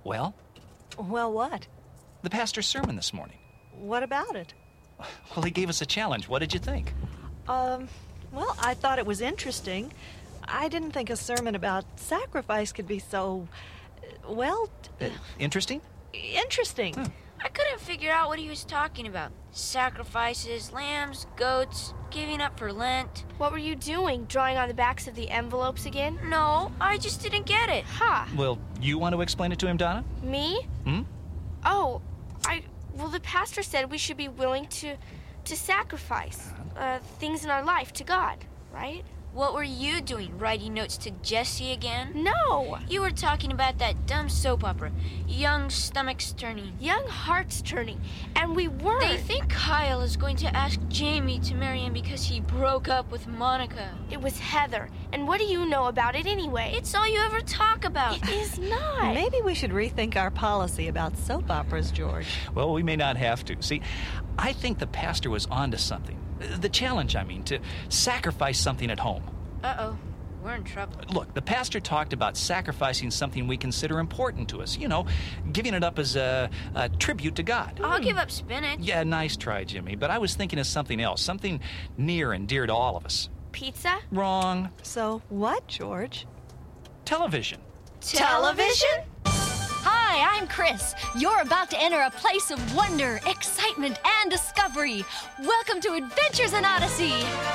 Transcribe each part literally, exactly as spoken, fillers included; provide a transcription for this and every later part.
Well? Well, what? The pastor's sermon this morning. What about it? Well, he gave us a challenge. What did you think? Um, well, I thought it was interesting. I didn't think a sermon about sacrifice could be so, uh, well... Uh, interesting? Interesting. Hmm. I couldn't figure out what he was talking about. Sacrifices, lambs, goats, giving up for Lent. What were you doing? Drawing on the backs of the envelopes again? No, I just didn't get it. Ha! Well, you want to explain it to him, Donna? Me? Hmm? Oh, I... Well, the pastor said we should be willing to... to sacrifice uh, things in our life to God, right? What were you doing, writing notes to Jesse again? No! You were talking about that dumb soap opera, Young Stomachs Turning. Young Hearts Turning, and we weren't. They think Kyle is going to ask Jamie to marry him because he broke up with Monica. It was Heather, and what do you know about it anyway? It's all you ever talk about. It is not. Maybe we should rethink our policy about soap operas, George. Well, we may not have to. See, I think the pastor was onto something. The challenge, I mean, to sacrifice something at home. Uh-oh, we're in trouble. Look, the pastor talked about sacrificing something we consider important to us. You know, giving it up as a, a tribute to God. I'll give up spinach. Yeah, nice try, Jimmy, but I was thinking of something else, something near and dear to all of us. Pizza? Wrong. So what, George? Television. Television? Hi, I'm Chris. You're about to enter a place of wonder, excitement, and discovery. Welcome to Adventures in Odyssey.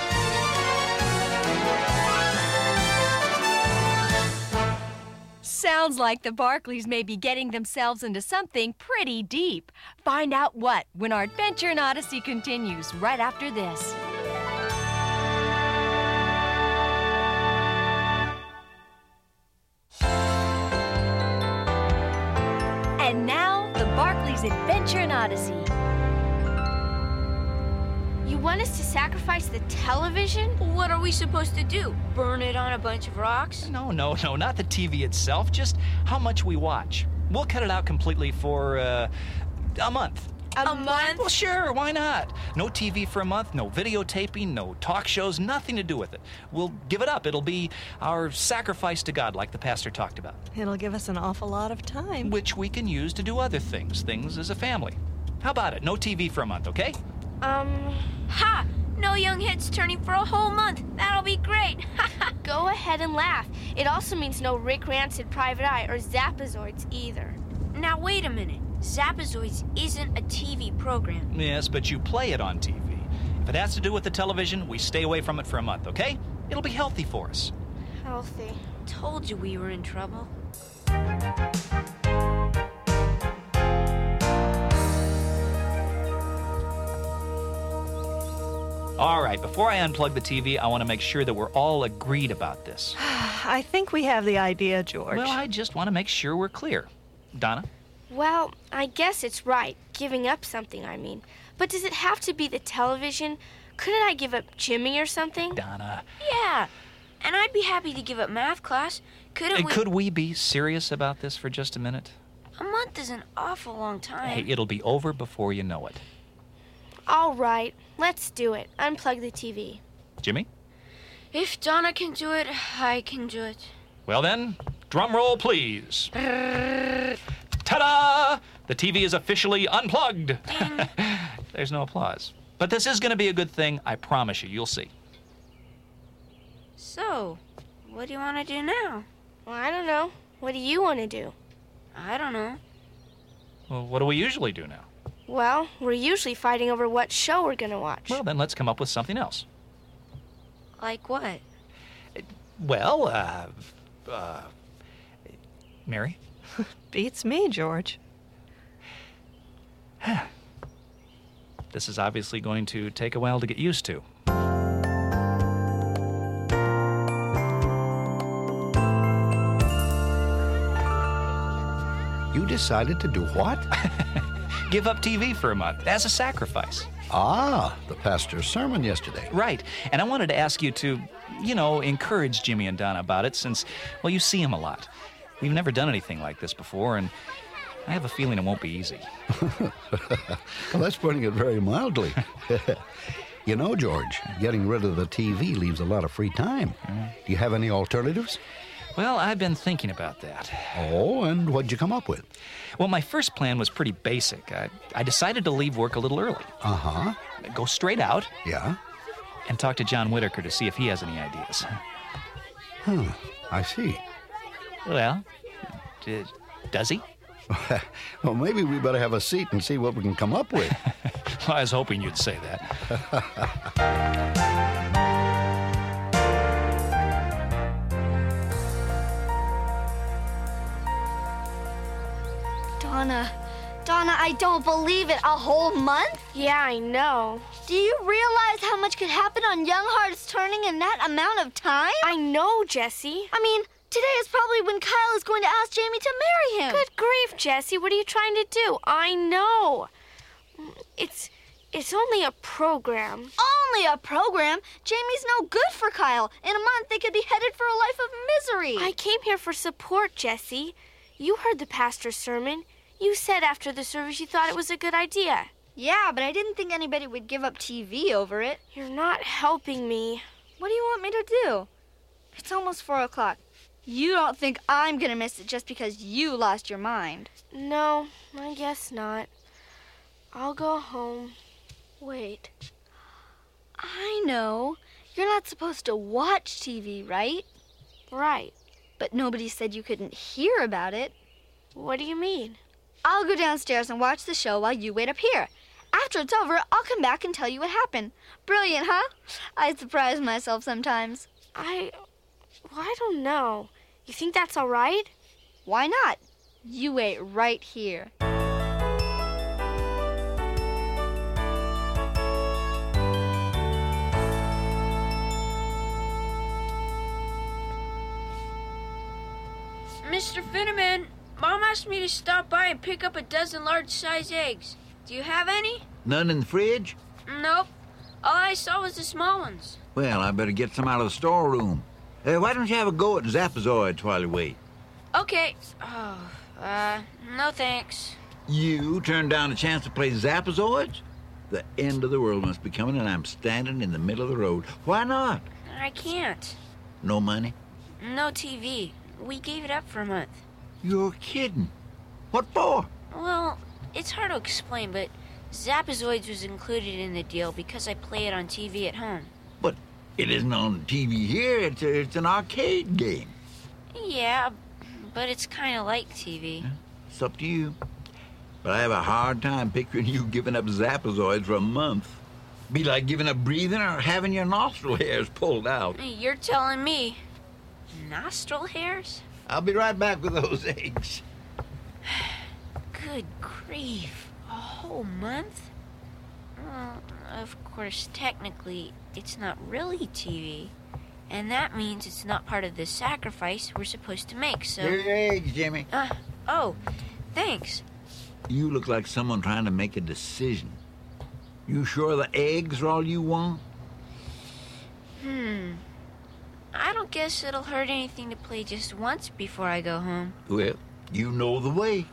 Sounds like the Barkleys may be getting themselves into something pretty deep. Find out what when our Adventure in Odyssey continues right after this. And now, the Barkleys' Adventure in Odyssey. You want us to sacrifice the television? What are we supposed to do? Burn it on a bunch of rocks? No, no, no, not the T V itself, just how much we watch. We'll cut it out completely for uh, a month. A, a month? Well, sure, why not? No T V for a month, no videotaping, no talk shows, nothing to do with it. We'll give it up. It'll be our sacrifice to God, like the pastor talked about. It'll give us an awful lot of time. Which we can use to do other things, things as a family. How about it? No T V for a month, okay? Um... Ha! No Young Hits Turning for a whole month. That'll be great. Go ahead and laugh. It also means no Rick Rancid Private Eye or Zapazoids either. Now, wait a minute. Zapazoids isn't a T V program. Yes, but you play it on T V. If it has to do with the television, we stay away from it for a month, okay? It'll be healthy for us. Healthy. Told you we were in trouble. All right, before I unplug the T V, I want to make sure that we're all agreed about this. I think we have the idea, George. Well, I just want to make sure we're clear. Donna? Well, I guess it's right. Giving up something, I mean. But does it have to be the television? Couldn't I give up Jimmy or something? Donna. Yeah, and I'd be happy to give up math class. Couldn't And we... could we be serious about this for just a minute? A month is an awful long time. Hey, it'll be over before you know it. All right, let's do it. Unplug the T V. Jimmy? If Donna can do it, I can do it. Well then, drum roll, please. Ta-da! The T V is officially unplugged. There's no applause. But this is going to be a good thing, I promise you. You'll see. So, what do you want to do now? Well, I don't know. What do you want to do? I don't know. Well, what do we usually do now? Well, we're usually fighting over what show we're going to watch. Well, then let's come up with something else. Like what? Well, uh, uh, Mary? Beats me, George. This is obviously going to take a while to get used to. You decided to do what? Give up T V for a month as a sacrifice. Ah, the pastor's sermon yesterday. Right. And I wanted to ask you to, you know, encourage Jimmy and Donna about it since, well, you see them a lot. We've never done anything like this before, and I have a feeling it won't be easy. Well, that's putting it very mildly. You know, George, getting rid of the T V leaves a lot of free time. Mm. Do you have any alternatives? Well, I've been thinking about that. Oh, and what'd you come up with? Well, my first plan was pretty basic. I, I decided to leave work a little early. Uh-huh. Go straight out Yeah? and talk to John Whitaker to see if he has any ideas. Huh. I see. Well, d- does he? Well, maybe we better have a seat and see what we can come up with. Well, I was hoping you'd say that. Donna, Donna, I don't believe it. A whole month? Yeah, I know. Do you realize how much could happen on Young Hearts Turning in that amount of time? I know, Jessie. I mean, today is probably when Kyle is going to ask Jamie to marry him. Good grief, Jessie. What are you trying to do? I know. It's it's only a program. Only a program? Jamie's no good for Kyle. In a month, they could be headed for a life of misery. I came here for support, Jessie. You heard the pastor's sermon. You said after the service you thought it was a good idea. Yeah, but I didn't think anybody would give up T V over it. You're not helping me. What do you want me to do? It's almost four o'clock. You don't think I'm gonna miss it just because you lost your mind? No, I guess not. I'll go home. Wait. I know. You're not supposed to watch T V, right? Right. But nobody said you couldn't hear about it. What do you mean? I'll go downstairs and watch the show while you wait up here. After it's over, I'll come back and tell you what happened. Brilliant, huh? I surprise myself sometimes. I... Well, I don't know. You think that's all right? Why not? You wait right here. Mister Finneman, Mom asked me to stop by and pick up a dozen large-size eggs. Do you have any? None in the fridge? Nope. All I saw was the small ones. Well, I better get some out of the storeroom. Uh, why don't you have a go at Zapazoids while you wait? Okay. Oh, uh, no thanks. You turned down a chance to play Zapazoids? The end of the world must be coming, and I'm standing in the middle of the road. Why not? I can't. No money? No T V. We gave it up for a month. You're kidding. What for? Well, it's hard to explain, but Zapazoids was included in the deal because I play it on T V at home. But it isn't on T V here. It's, a, it's an arcade game. Yeah, but it's kind of like T V. It's up to you. But I have a hard time picturing you giving up Zapazoids for a month. Be like giving up breathing or having your nostril hairs pulled out. You're telling me. Nostril hairs? I'll be right back with those eggs. Good grief. A whole month? Well, of course, technically, it's not really T V. And that means it's not part of the sacrifice we're supposed to make, so... Here are your eggs, Jimmy. Uh, oh, thanks. You look like someone trying to make a decision. You sure the eggs are all you want? Hmm. I don't guess it'll hurt anything to play just once before I go home. Well, you know the way.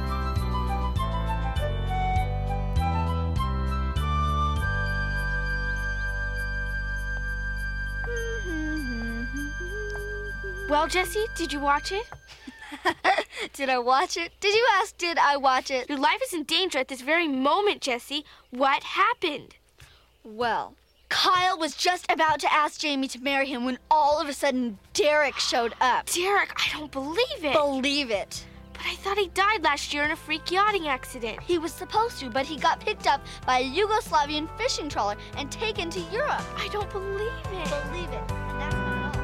Well, Jessie, did you watch it? Did I watch it? Did you ask, did I watch it? Your life is in danger at this very moment, Jessie. What happened? Well, Kyle was just about to ask Jamie to marry him when all of a sudden Derek showed up. Derek, I don't believe it. Believe it. But I thought he died last year in a freak yachting accident. He was supposed to, but he got picked up by a Yugoslavian fishing trawler and taken to Europe. I don't believe it. Believe it. And that's not all.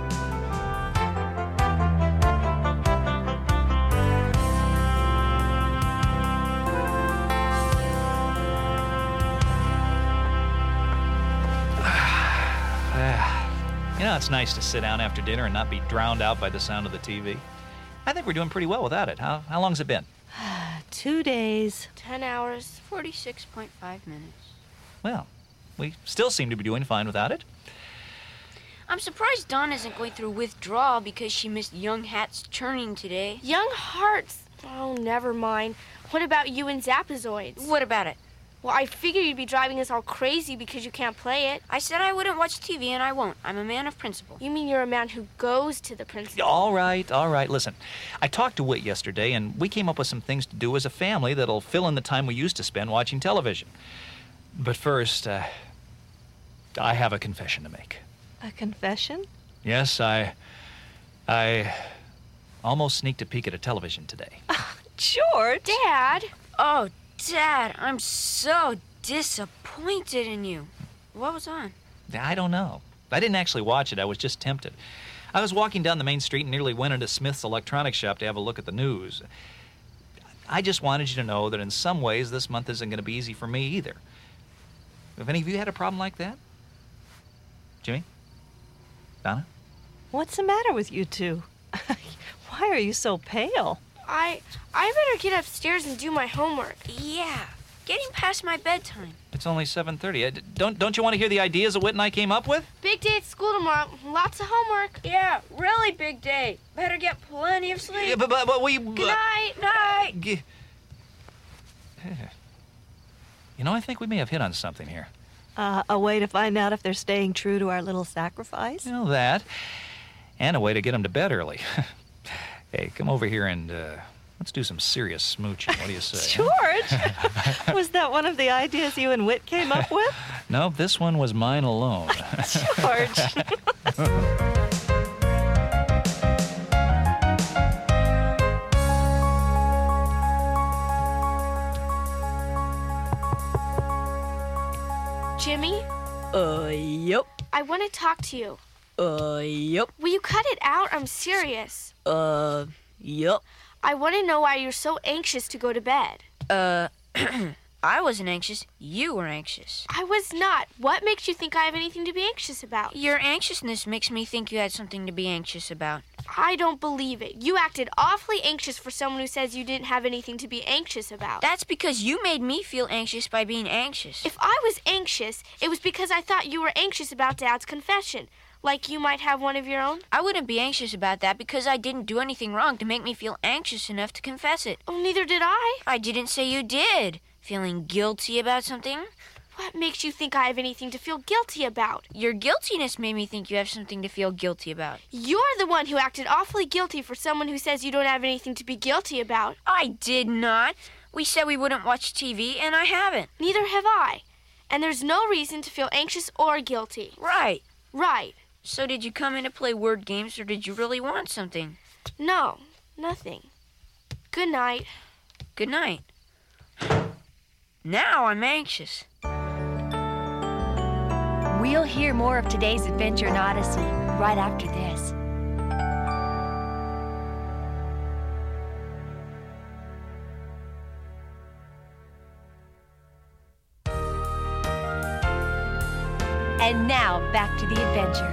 You know, it's nice to sit down after dinner and not be drowned out by the sound of the T V. I think we're doing pretty well without it. How, how long's it been? Two days. Ten hours. forty-six point five minutes. Well, we still seem to be doing fine without it. I'm surprised Dawn isn't going through withdrawal because she missed Young Hearts Turning today. Young Hearts. Oh, never mind. What about you and Zapazoids? What about it? Well, I figured you'd be driving us all crazy because you can't play it. I said I wouldn't watch T V, and I won't. I'm a man of principle. You mean you're a man who goes to the principal? All right, all right. Listen, I talked to Whit yesterday, and we came up with some things to do as a family that'll fill in the time we used to spend watching television. But first, uh, I have a confession to make. A confession? Yes, I... I almost sneaked a peek at a television today. George! Dad! Oh, Dad, I'm so disappointed in you. What was on? I don't know. I didn't actually watch it. I was just tempted. I was walking down the main street and nearly went into Smith's electronics shop to have a look at the news. I just wanted you to know that in some ways this month isn't going to be easy for me either. Have any of you had a problem like that? Jimmy? Donna? What's the matter with you two? Why are you so pale? I I better get upstairs and do my homework. Yeah, getting past my bedtime. It's only seven thirty. I, don't, don't you want to hear the ideas that Whit and I came up with? Big day at school tomorrow. Lots of homework. Yeah, really big day. Better get plenty of sleep. Yeah, but, but, but we... Good night. Night. G- You know, I think we may have hit on something here. Uh, a way to find out if they're staying true to our little sacrifice? You know that. And a way to get them to bed early. Hey, come over here and uh, let's do some serious smooching. What do you say? George! Was that one of the ideas you and Whit came up with? Nope, this one was mine alone. George! Jimmy, Uh, yep. I want to talk to you. Uh, yep. Will you cut it out? I'm serious. Uh, yep. I want to know why you're so anxious to go to bed. Uh, I wasn't anxious. You were anxious. I was not. What makes you think I have anything to be anxious about? Your anxiousness makes me think you had something to be anxious about. I don't believe it. You acted awfully anxious for someone who says you didn't have anything to be anxious about. That's because you made me feel anxious by being anxious. If I was anxious, it was because I thought you were anxious about Dad's confession. Like you might have one of your own? I wouldn't be anxious about that because I didn't do anything wrong to make me feel anxious enough to confess it. Oh, neither did I. I didn't say you did. Feeling guilty about something? What makes you think I have anything to feel guilty about? Your guiltiness made me think you have something to feel guilty about. You're the one who acted awfully guilty for someone who says you don't have anything to be guilty about. I did not. We said we wouldn't watch T V, and I haven't. Neither have I. And there's no reason to feel anxious or guilty. Right. Right. So did you come in to play word games, or did you really want something? No, nothing. Good night. Good night. Now I'm anxious. We'll hear more of today's adventure in Odyssey right after this. And now, back to the adventure.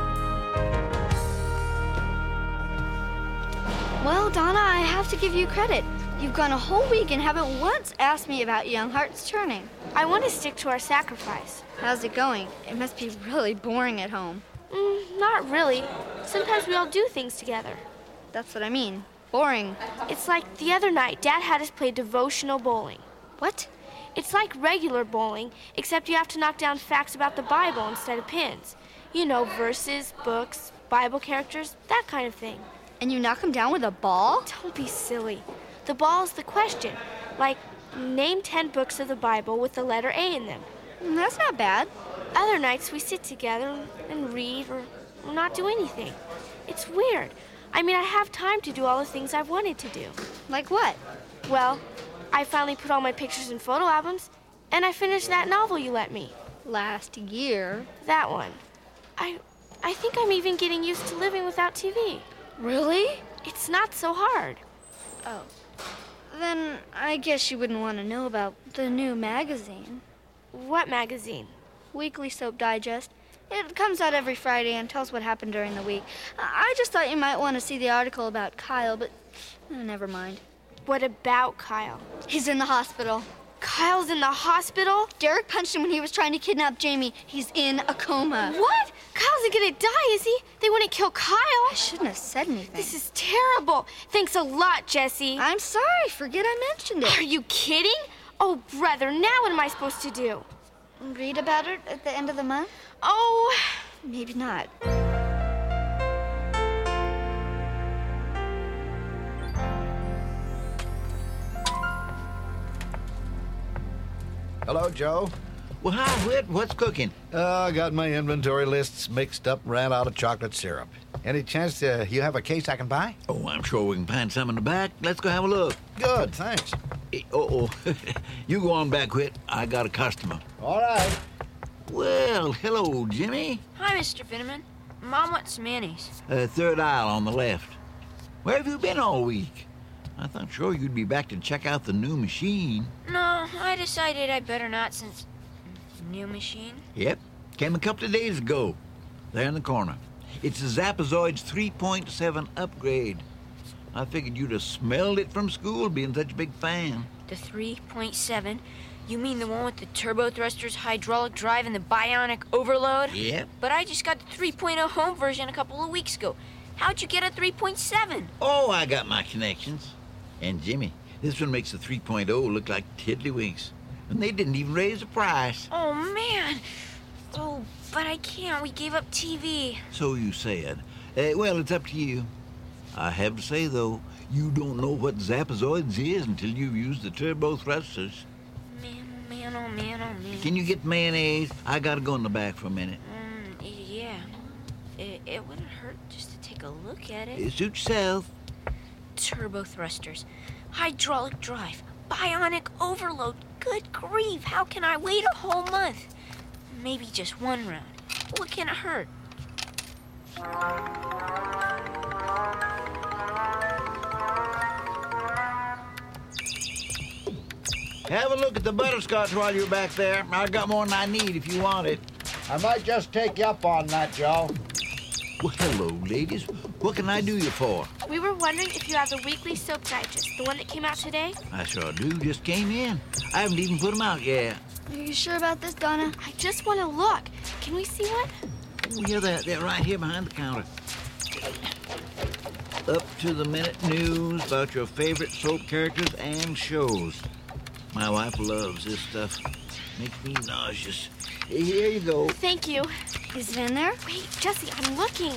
Well, Donna, I have to give you credit. You've gone a whole week and haven't once asked me about Young Hearts Turning. I want to stick to our sacrifice. How's it going? It must be really boring at home. Mm, not really. Sometimes we all do things together. That's what I mean. Boring. It's like the other night, Dad had us play devotional bowling. What? It's like regular bowling, except you have to knock down facts about the Bible instead of pins. You know, verses, books, Bible characters, that kind of thing. And you knock them down with a ball? Don't be silly. The ball's the question. Like, name ten books of the Bible with the letter A in them. Mm, That's not bad. Other nights we sit together and read or, or not do anything. It's weird. I mean, I have time to do all the things I've wanted to do. Like what? Well, I finally put all my pictures in photo albums, and I finished that novel you let me. Last year. That one. I I think I'm even getting used to living without T V. Really? It's not so hard. Oh. Then I guess you wouldn't want to know about the new magazine. What magazine? Weekly Soap Digest. It comes out every Friday and tells what happened during the week. I just thought you might want to see the article about Kyle, but eh, never mind. What about Kyle? He's in the hospital. Kyle's in the hospital? Derek punched him when he was trying to kidnap Jamie. He's in a coma. What? Kyle's gonna die, is he? They want to kill Kyle? I shouldn't have said anything. This is terrible. Thanks a lot, Jessie. I'm sorry. Forget I mentioned it. Are you kidding? Oh, brother, now what am I supposed to do? Read about it at the end of the month? Oh, Maybe not. Hello, Joe. Well, hi, Whit. What's cooking? Uh, I got my inventory lists mixed up and ran out of chocolate syrup. Any chance uh, you have a case I can buy? Oh, I'm sure we can find some in the back. Let's go have a look. Good, thanks. Eh, Uh-oh. You go on back, Whit. I got a customer. All right. Well, hello, Jimmy. Hi, Mister Finneman. Mom wants mayonnaise. Uh, third aisle on the left. Where have you been all week? I thought sure you'd be back to check out the new machine. No, I decided I better not since... New machine? Yep. Came a couple of days ago. There in the corner. It's a Zapazoid's three point seven upgrade. I figured you'd have smelled it from school being such a big fan. The three point seven? You mean the one with the turbo thrusters, hydraulic drive, and the bionic overload? Yep. But I just got the three point oh home version a couple of weeks ago. How'd you get a three point seven? Oh, I got my connections. And Jimmy, this one makes the three point oh look like tiddlywinks. And they didn't even raise the price. Oh, man. Oh, but I can't. We gave up T V. So you said. Uh, well, it's up to you. I have to say, though, you don't know what Zapazoids is until you've used the turbo thrusters. Man, oh, man, oh, man, oh, man. Can you get mayonnaise? I gotta go in the back for a minute. Mm, yeah. It, it wouldn't hurt just to take a look at Uh, it. Suit yourself. Turbo thrusters, hydraulic drive, bionic overload. Good grief, how can I wait a whole month? Maybe just one round. What can it hurt? Have a look at the butterscotch while you're back there. I've got more than I need if you want it. I might just take you up on that, Joe. Well, hello, ladies. What can I do you for? we were wondering if you have the weekly soap digest, the one that came out today. I sure do. Just came in. I haven't even put them out yet. Are you sure about this, Donna? I just want to look. Can we see one? Oh, yeah, they're, they're right here behind the counter. Up to the minute news about your favorite soap characters and shows. My wife loves this stuff. Makes me nauseous. Here you go. Thank you. Is it in there? Wait, Jesse, I'm looking.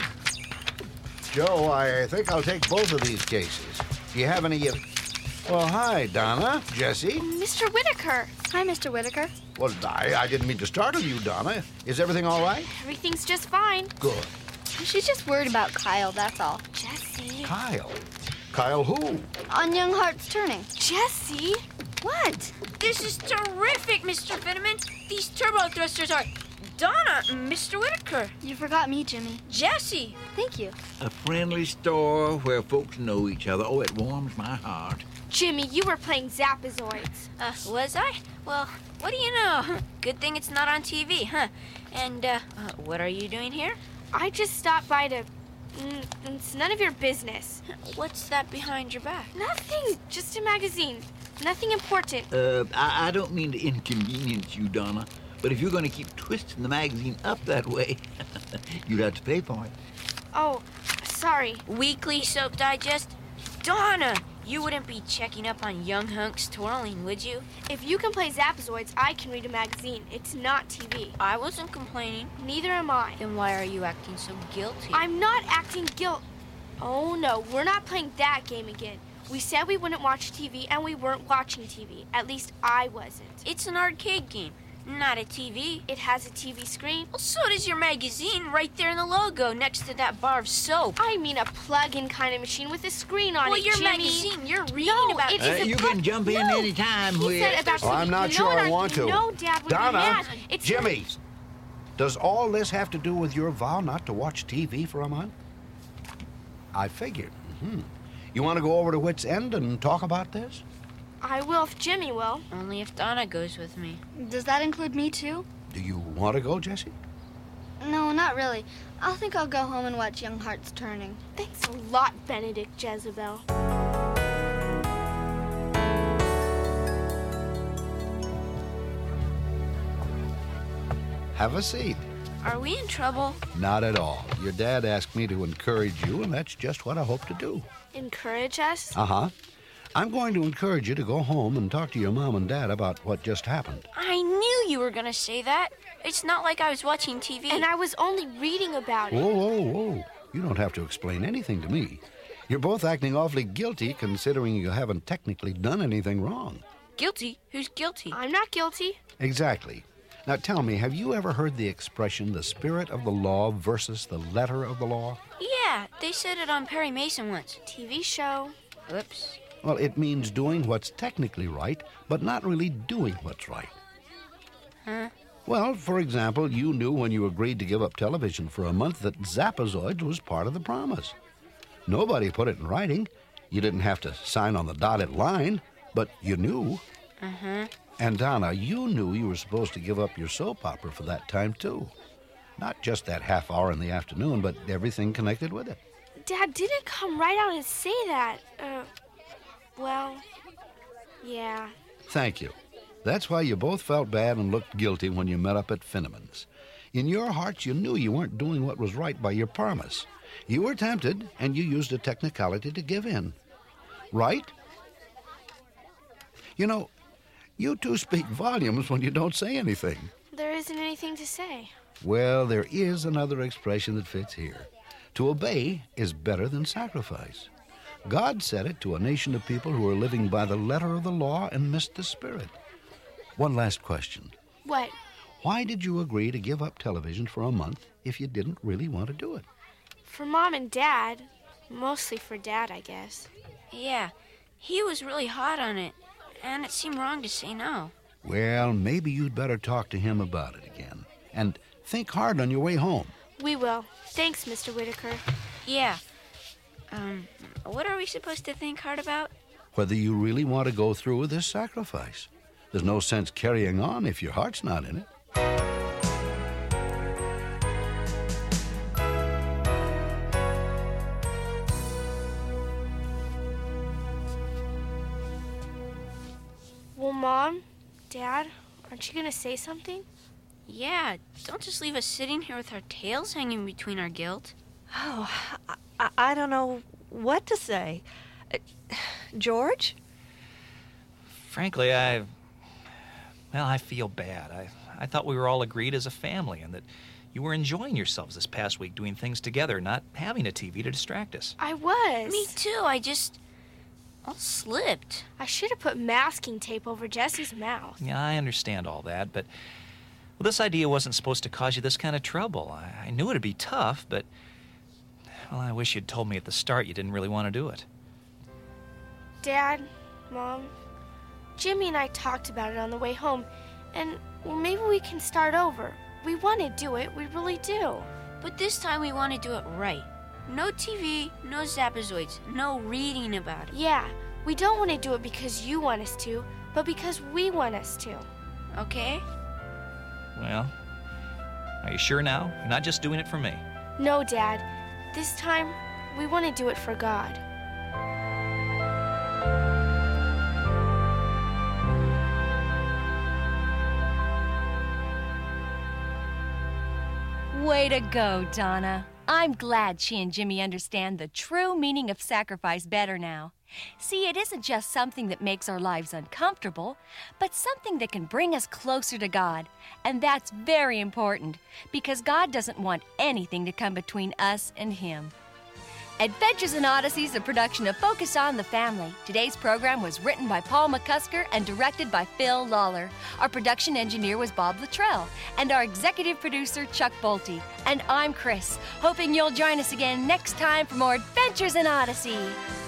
Joe, I think I'll take both of these cases. Do you have any... Uh... Well, hi, Donna. Jesse. Mister Whitaker. Hi, Mister Whitaker. Well, I, I didn't mean to startle you, Donna. Is everything all right? Everything's just fine. Good. She's just worried about Kyle, that's all. Jesse. Kyle. Kyle who? On Young Hearts Turning. Jesse. What? This is terrific, Mister Finneman. These turbo thrusters are... Donna, Mister Whitaker, You forgot me, Jimmy. Jesse. Thank you. A friendly store where folks know each other. Oh, it warms my heart. Jimmy, you were playing Zapazoids. Uh, was I? Well, what do you know? Good thing it's not on T V, huh? And, uh, uh what are you doing here? I just stopped by to... Mm, it's none of your business. What's that behind your back? Nothing. Just a magazine. Nothing important. Uh, I, I don't mean to inconvenience you, Donna, but if you're going to keep twisting the magazine up that way, you'd have to pay for it. Oh, sorry. Weekly Soap Digest? Donna, you wouldn't be checking up on young hunks twirling, would you? If you can play Zapazoids, I can read a magazine. It's not T V. I wasn't complaining. Neither am I. Then why are you acting so guilty? I'm not acting guilt. Oh, no, we're not playing that game again. We said we wouldn't watch T V, and we weren't watching T V. At least I wasn't. It's an arcade game, not a T V. It has a T V screen. Well, so does your magazine, right there in the logo, next to that bar of soap. I mean a plug-in kind of machine with a screen on well, it, your Jimmy. magazine, you're reading No, about... it Uh, isn't you plug- can jump in no. any time. He said about Oh, I'm not no, sure I no, want to. No, Dad, we're Donna, mad. It's Jimmy, does all this have to do with your vow not to watch T V for a month? I figured. Mm-hmm. You want to go over to Wits End and talk about this? I will if Jimmy will. Only if Donna goes with me. Does that include me, too? Do you want to go, Jesse? No, not really. I think I'll go home and watch Young Hearts Turning. Thanks a lot, Benedict Jezebel. Have a seat. Are we in trouble? Not at all. Your dad asked me to encourage you, and that's just what I hope to do. Encourage us? Uh-huh. I'm going to encourage you to go home and talk to your mom and dad about what just happened. I knew you were going to say that. It's not like I was watching T V. And I was only reading about it. Whoa, whoa, whoa. You don't have to explain anything to me. You're both acting awfully guilty considering you haven't technically done anything wrong. Guilty? Who's guilty? I'm not guilty. Exactly. Now tell me, have you ever heard the expression, the spirit of the law versus the letter of the law? Yeah, they said it on Perry Mason once. T V show. Oops. Well, it means doing what's technically right, but not really doing what's right. Huh? Well, for example, you knew when you agreed to give up television for a month that Zapazoids was part of the promise. Nobody put it in writing. You didn't have to sign on the dotted line, but you knew. Uh-huh. And Donna, you knew you were supposed to give up your soap opera for that time, too. Not just that half hour in the afternoon, but everything connected with it. Dad didn't come right out and say that. Uh, well, yeah. Thank you. That's why you both felt bad and looked guilty when you met up at Finneman's. In your hearts, you knew you weren't doing what was right by your promise. You were tempted, and you used a technicality to give in. Right? You know, you two speak volumes when you don't say anything. There isn't anything to say. Well, there is another expression that fits here. To obey is better than sacrifice. God said it to a nation of people who are living by the letter of the law and missed the spirit. One last question. What? Why did you agree to give up television for a month if you didn't really want to do it? For Mom and Dad. Mostly for Dad, I guess. Yeah, he was really hot on it, and it seemed wrong to say no. Well, maybe you'd better talk to him about it again. And think hard on your way home. We will. Thanks, Mister Whitaker. Yeah. Um, what are we supposed to think hard about? Whether you really want to go through with this sacrifice. There's no sense carrying on if your heart's not in it. Well, Mom, Dad, aren't you going to say something? Yeah, don't just leave us sitting here with our tails hanging between our guilt. Oh, I, I don't know what to say. Uh, George? Frankly, I... Well, I feel bad. I, I thought we were all agreed as a family and that you were enjoying yourselves this past week doing things together, not having a T V to distract us. I was. Me too, I just... all slipped. I should have put masking tape over Jesse's mouth. Yeah, I understand all that, but well, this idea wasn't supposed to cause you this kind of trouble. I, I knew it'd be tough, but... Well, I wish you'd told me at the start you didn't really want to do it. Dad, Mom, Jimmy and I talked about it on the way home, and well, maybe we can start over. We want to do it, we really do. But this time we want to do it right. No T V, no Zapazoids, no reading about it. Yeah, we don't want to do it because you want us to, but because we want us to. Okay? Well, are you sure now? You're not just doing it for me? No, Dad. This time, we want to do it for God. Way to go, Donna. I'm glad she and Jimmy understand the true meaning of sacrifice better now. See, it isn't just something that makes our lives uncomfortable, but something that can bring us closer to God. And that's very important, because God doesn't want anything to come between us and Him. Adventures in Odyssey is a production of Focus on the Family. Today's program was written by Paul McCusker and directed by Phil Lawler. Our production engineer was Bob Luttrell, and our executive producer, Chuck Bolte. And I'm Chris, hoping you'll join us again next time for more Adventures in Odyssey.